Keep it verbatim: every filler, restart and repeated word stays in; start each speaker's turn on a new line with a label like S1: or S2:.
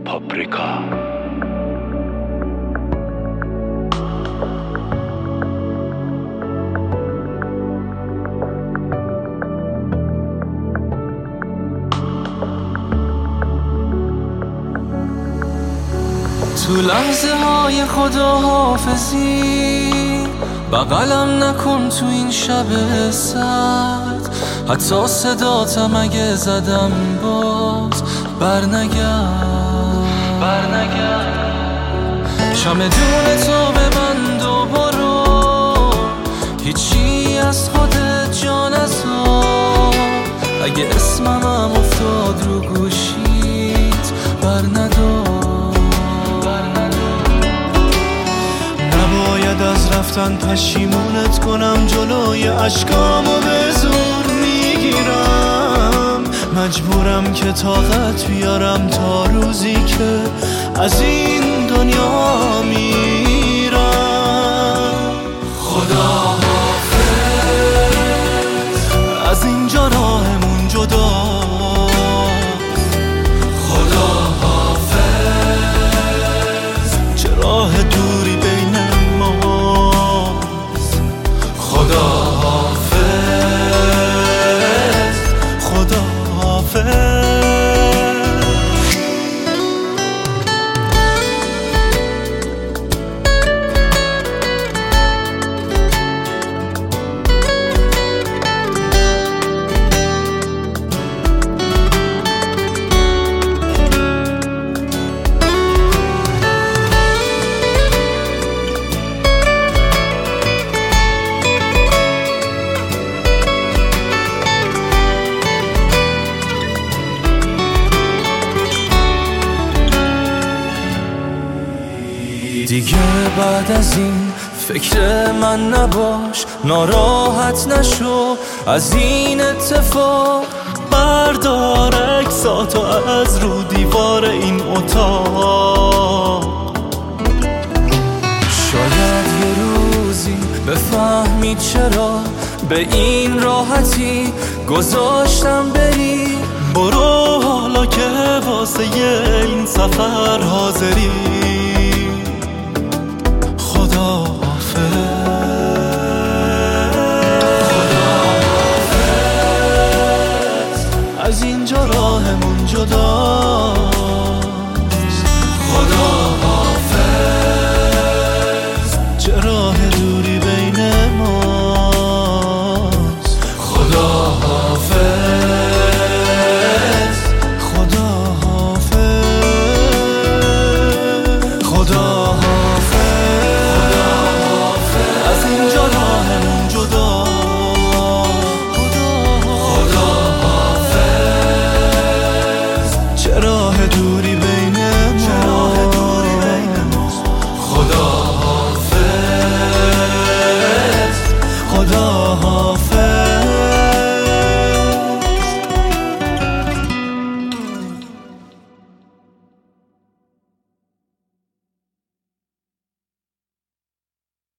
S1: پاپریکا.
S2: تو لحظه های خداحافظی بغلم نکن تو این شب سرد، حتی صداتم اگه زدم باز برنگرد برنگرد چمدون تو ببند و برو، هیچی از خودت جا نذار. اگه اسمم افتاد رو گوشیت برندار.
S3: نباید از رفتن پشیمونت کنم، جلوی اشکامو به زور میگیرم. مجبورم که طاقت بیارم تا روزی که از این دنیا میرم. خدا حافظ، از اینجا راهمون جدا. خدا حافظ، چه راه دوری بین ماست. خدا حافظ، خدا حافظ.
S2: دیگه بعد از این فکر من نباش، ناراحت نشو از این اتفاق.
S3: بردار عکساتو از رو دیوار این اتاق.
S2: شاید یه روزی بفهمی چرا به این راحتی گذاشتم بری.
S3: برو حالا که واسه این سفر حاضری. خدا حافظ.